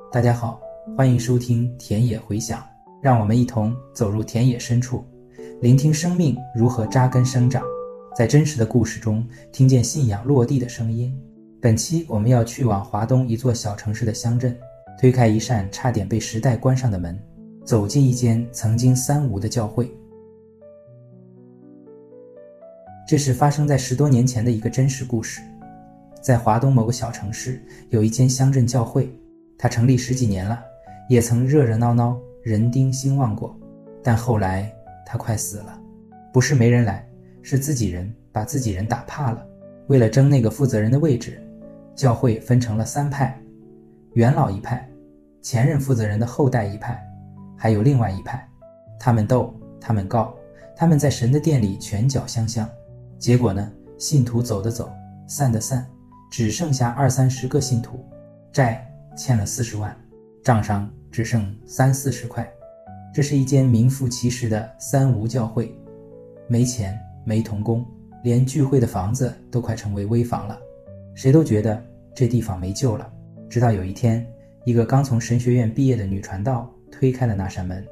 大家好，欢迎收听田野回响，让我们一同走入田野深处，聆听生命如何扎根生长，在真实的故事中听见信仰落地的声音。本期我们要去往华东一座小城市的乡镇，推开一扇差点被时代关上的门，走进一间曾经三无的教会。这是发生在10多年前的一个真实故事。在华东某个小城市，有一间乡镇教会，它成立10几年了，也曾热热闹闹，人丁兴旺过。但后来它快死了，不是没人来，是自己人把自己人打怕了。为了争那个负责人的位置，教会分成了3派，元老一派，前任负责人的后代一派，还有另外一派。他们斗，他们告，他们在神的殿里拳脚相向。结果呢，信徒走的走，散的散，只剩下20-30个信徒，债欠了40万，账上只剩30-40块。这是一间名副其实的三无教会，没钱，没同工，连聚会的房子都快成为危房了。谁都觉得这地方没救了。直到有一天，一个刚从神学院毕业的女传道推开了那扇门。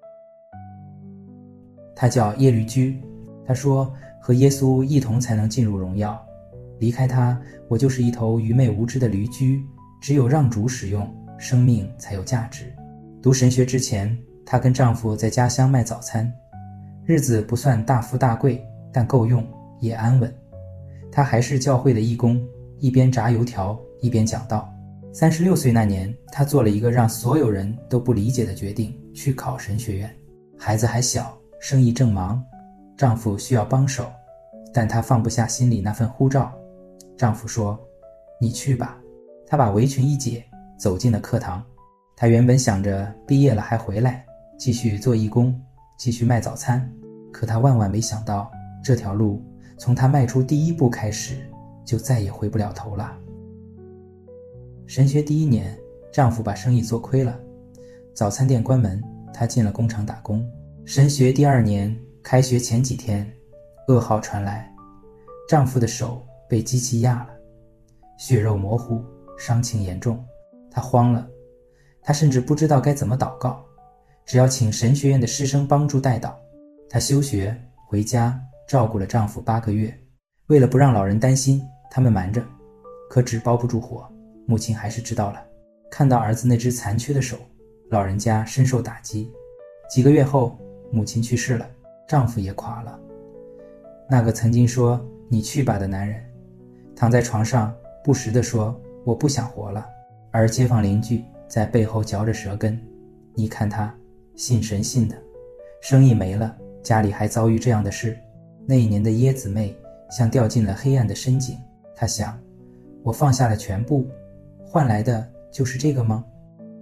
她叫耶律居，她说和耶稣一同才能进入荣耀，离开他，我就是一头愚昧无知的驴驹，只有让主使用，生命才有价值。读神学之前，她跟丈夫在家乡卖早餐，日子不算大富大贵，但够用，也安稳。她还是教会的义工，一边炸油条一边讲道。36岁那年，她做了一个让所有人都不理解的决定，去考神学院。孩子还小，生意正忙，丈夫需要帮手，但她放不下心里那份呼召。丈夫说，你去吧。她把围裙一解，走进了课堂。她原本想着毕业了还回来，继续做义工，继续卖早餐。可她万万没想到，这条路从她迈出第一步开始，就再也回不了头了。神学第1年，丈夫把生意做亏了，早餐店关门，她进了工厂打工。神学第2年，开学前几天，噩耗传来，丈夫的手被机器压了，血肉模糊，伤情严重。她慌了，她甚至不知道该怎么祷告，只要请神学院的师生帮助代祷。她休学回家照顾了丈夫8个月，为了不让老人担心，他们瞒着，可纸包不住火，母亲还是知道了。看到儿子那只残缺的手，老人家深受打击。几个月后，母亲去世了，丈夫也垮了。那个曾经说你去吧的男人，躺在床上不时地说我不想活了，而街坊邻居在背后嚼着舌根。你看他信神信的，生意没了，家里还遭遇这样的事。那一年的耶姊妹像掉进了黑暗的深井，她想，我放下了全部，换来的就是这个吗？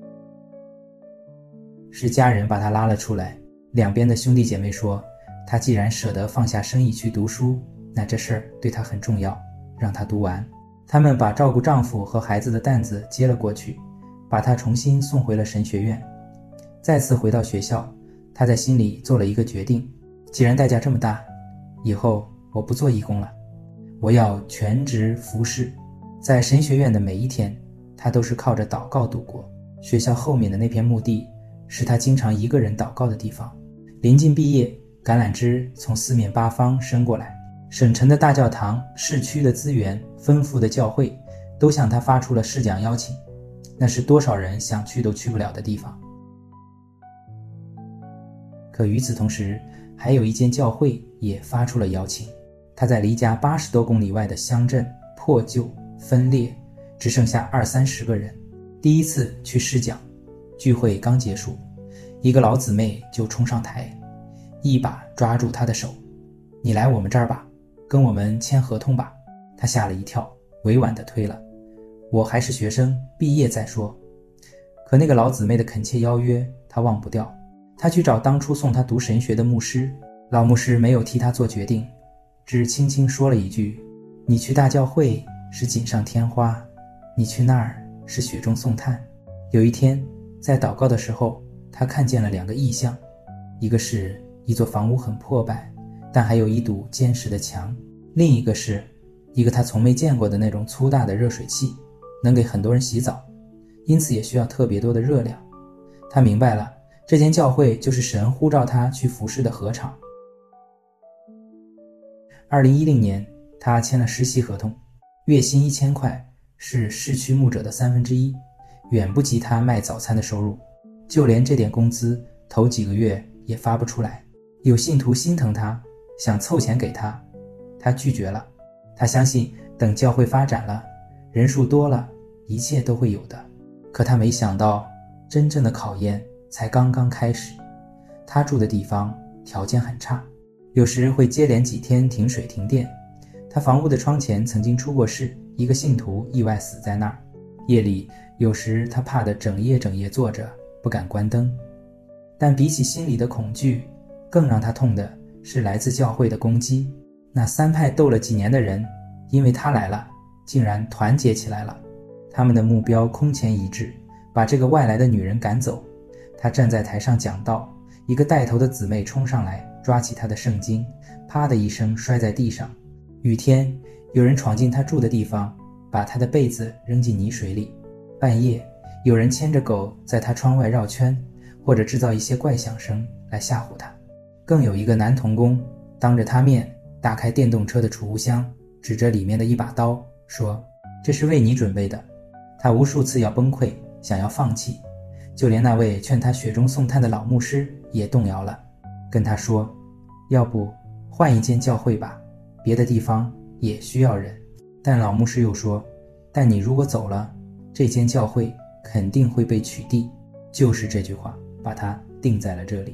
是家人把她拉了出来，两边的兄弟姐妹说，她既然舍得放下生意去读书，那这事儿对她很重要，让她读完。他们把照顾丈夫和孩子的担子接了过去，把她重新送回了神学院。再次回到学校，她在心里做了一个决定，既然代价这么大，以后我不做义工了，我要全职服侍。在神学院的每一天，她都是靠着祷告度过。学校后面的那片墓地是她经常一个人祷告的地方。临近毕业，橄榄枝从4面8方伸过来，省城的大教堂、市区的资源、丰富的教会都向她发出了试讲邀请，那是多少人想去都去不了的地方。可与此同时，还有一间教会也发出了邀请。她在离家80多公里外的乡镇破旧分裂，只剩下20-30个人。第一次去试讲，聚会刚结束，一个老姊妹就冲上台，一把抓住她的手，你来我们这儿吧，跟我们签合同吧。她吓了一跳，委婉地推了，我还是学生，毕业再说。可那个老姊妹的恳切邀约她忘不掉。她去找当初送她读神学的牧师，老牧师没有替她做决定，只轻轻说了一句，你去大教会是锦上添花，你去那儿是雪中送炭。有一天在祷告的时候，她看见了2个异象，一个是一座房屋很破败，但还有一堵坚实的墙，另一个是一个她从没见过的那种粗大的热水器，能给很多人洗澡。 因此也需要特别多的热量。他明白了，这间教会就是神呼召他去服侍的禾场。2010年，他签了实习合同，月薪1000块，是市区牧者的1/3，远不及他卖早餐的收入。就连这点工资，头几个月也发不出来。有信徒心疼他，想凑钱给他，他拒绝了。他相信等教会发展了，人数多了，一切都会有的。可他没想到，真正的考验才刚刚开始。他住的地方条件很差，有时会接连几天停水停电。他房屋的窗前曾经出过事，一个信徒意外死在那儿。夜里有时他怕得整夜坐着，不敢关灯。但比起心里的恐惧，更让他痛的是来自教会的攻击。那3派斗了几年的人，因为他来了，竟然团结起来了。他们的目标空前一致，把这个外来的女人赶走。他站在台上讲道，一个带头的姊妹冲上来，抓起他的圣经，啪的一声摔在地上。雨天，有人闯进他住的地方，把他的被子扔进泥水里。半夜，有人牵着狗在他窗外绕圈，或者制造一些怪响声来吓唬他。更有一个男童工当着他面打开电动车的储物箱，指着里面的一把刀说，这是为你准备的。他无数次要崩溃，想要放弃，就连那位劝他雪中送炭的老牧师也动摇了，跟他说，要不换一间教会吧，别的地方也需要人。但老牧师又说，但你如果走了，这间教会肯定会被取缔。就是这句话把他定在了这里。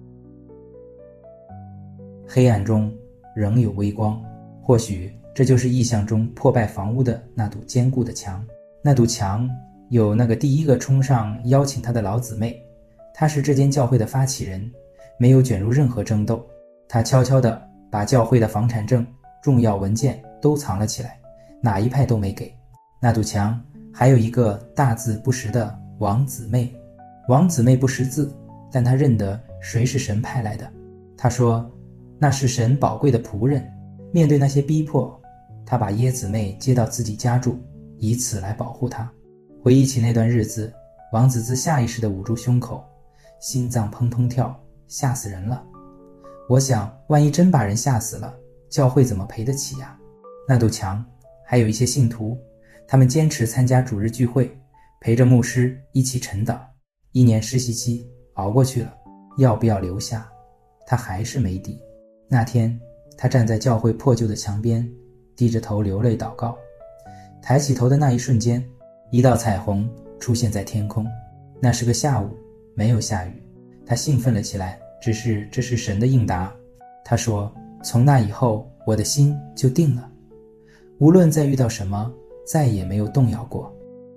黑暗中仍有微光，或许这就是异象中破败房屋的那堵坚固的墙。那堵墙有那个第一个冲上邀请他的老姊妹，她是这间教会的发起人，没有卷入任何争斗。她悄悄地把教会的房产证、重要文件都藏了起来，哪一派都没给。那堵墙还有一个大字不识的王姊妹。王姊妹不识字，但她认得谁是神派来的。她说，那是神宝贵的仆人。面对那些逼迫，她把耶姊妹接到自己家住，以此来保护她。回忆起那段日子，王子自下意识地捂住胸口，心脏砰砰跳，吓死人了。我想，万一真把人吓死了，教会怎么赔得起呀？那堵墙还有一些信徒，他们坚持参加主日聚会，陪着牧师一起晨祷。1年实习期熬过去了，要不要留下？他还是没底。那天，他站在教会破旧的墙边，低着头流泪祷告。抬起头的那一瞬间，一道彩虹出现在天空。那是个下午，没有下雨。他兴奋了起来，只是这是神的应答。他说，从那以后，我的心就定了，无论再遇到什么，再也没有动摇过。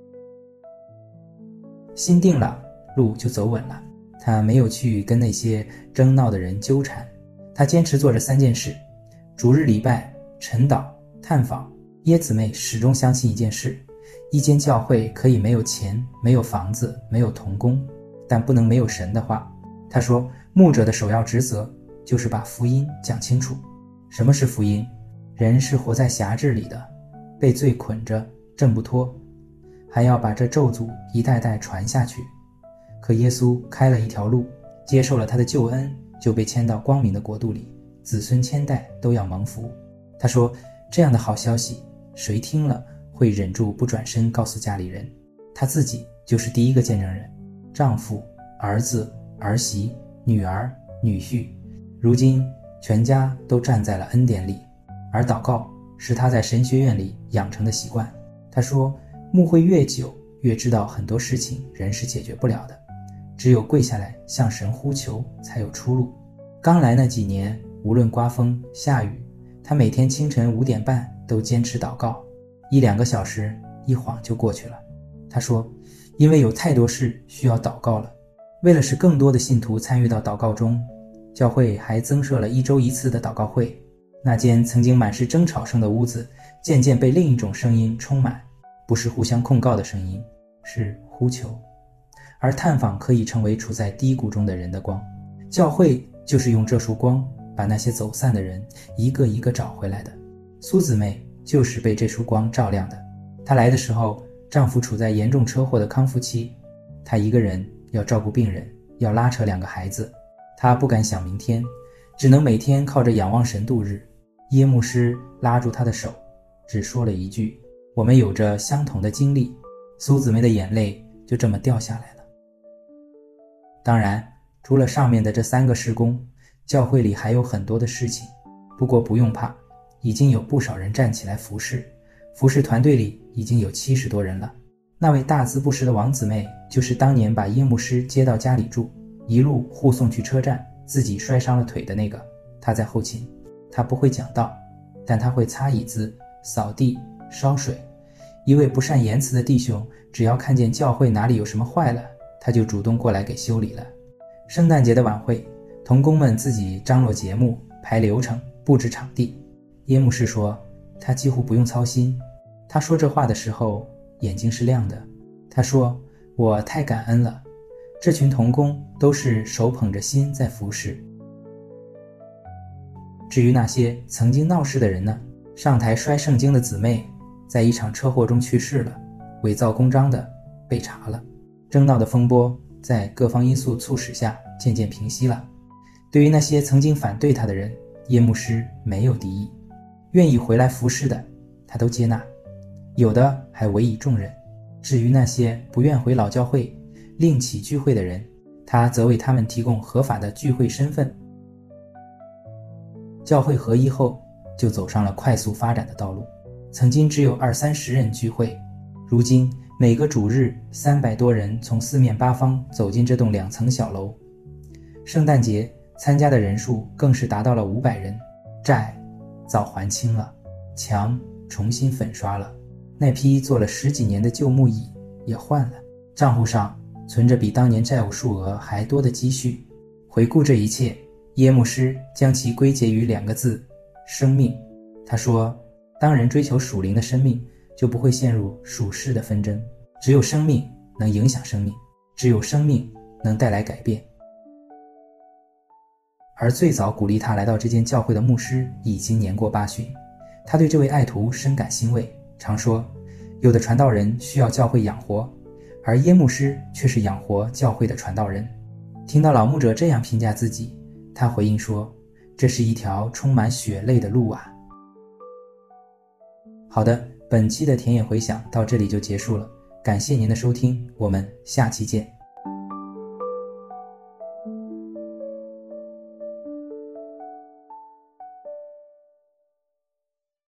心定了，路就走稳了。他没有去跟那些争闹的人纠缠，他坚持做这3件事：主日礼拜、晨祷、探访。耶姊妹始终相信一件事，一间教会可以没有钱，没有房子，没有同工，但不能没有神的话。他说，牧者的首要职责就是把福音讲清楚。什么是福音？人是活在辖制里的，被罪捆着，挣不脱，还要把这咒诅一代代传下去。可耶稣开了一条路，接受了他的救恩，就被迁到光明的国度里，子孙千代都要蒙福。他说，这样的好消息，谁听了会忍住不转身告诉家里人？他自己就是第一个见证人，丈夫、儿子、儿媳、女儿、女婿，如今全家都站在了恩典里。而祷告是他在神学院里养成的习惯。他说，牧会越久，越知道很多事情人是解决不了的，只有跪下来向神呼求才有出路。刚来那几年，无论刮风下雨，他每天清晨5点半都坚持祷告，1-2个小时一晃就过去了。他说，因为有太多事需要祷告了。为了使更多的信徒参与到祷告中，教会还增设了1周1次的祷告会。那间曾经满是争吵声的屋子，渐渐被另一种声音充满，不是互相控告的声音，是呼求。而探访可以成为处在低谷中的人的光，教会就是用这束光把那些走散的人一个一个找回来的。苏姊妹就是被这束光照亮的。她来的时候丈夫处在严重车祸的康复期，她一个人要照顾病人，要拉扯2个孩子，她不敢想明天，只能每天靠着仰望神度日。耶牧师拉住她的手，只说了一句：我们有着相同的经历。苏姊妹的眼泪就这么掉下来了。当然，除了上面的这3个事工，教会里还有很多的事情，不过不用怕，已经有不少人站起来服侍，服侍团队里已经有70多人了。那位大字不识的王姊妹，就是当年把耶牧师接到家里住，一路护送去车站，自己摔伤了腿的那个。她在后勤，她不会讲道，但她会擦椅子、扫地、烧水。一位不善言辞的弟兄，只要看见教会哪里有什么坏了，他就主动过来给修理了。圣诞节的晚会，同工们自己张罗节目、排流程、布置场地。耶牧师说，他几乎不用操心。他说这话的时候，眼睛是亮的。他说，我太感恩了，这群同工都是手捧着心在服侍。至于那些曾经闹事的人呢，上台摔圣经的姊妹，在一场车祸中去世了，伪造公章的被查了，争闹的风波在各方因素促使下渐渐平息了。对于那些曾经反对他的人，耶牧师没有敌意，愿意回来服侍的他都接纳，有的还委以重任。至于那些不愿回老教会另起聚会的人，他则为他们提供合法的聚会身份。教会合一后，就走上了快速发展的道路。曾经只有20-30人聚会，如今每个主日300多人从4面8方走进这栋2层小楼。圣诞节参加的人数更是达到了500人，债早还清了，墙重新粉刷了，那批做了10几年的旧木椅也换了，账户上存着比当年债务数额还多的积蓄。回顾这一切，耶牧师将其归结于2个字：生命。他说，当人追求属灵的生命，就不会陷入属世的纷争。只有生命能影响生命，只有生命能带来改变。而最早鼓励他来到这间教会的牧师已经年过80，他对这位爱徒深感欣慰，常说，有的传道人需要教会养活，而耶牧师却是养活教会的传道人。听到老牧者这样评价自己，他回应说，这是一条充满血泪的路啊。好的，本期的田野回响到这里就结束了，感谢您的收听，我们下期见。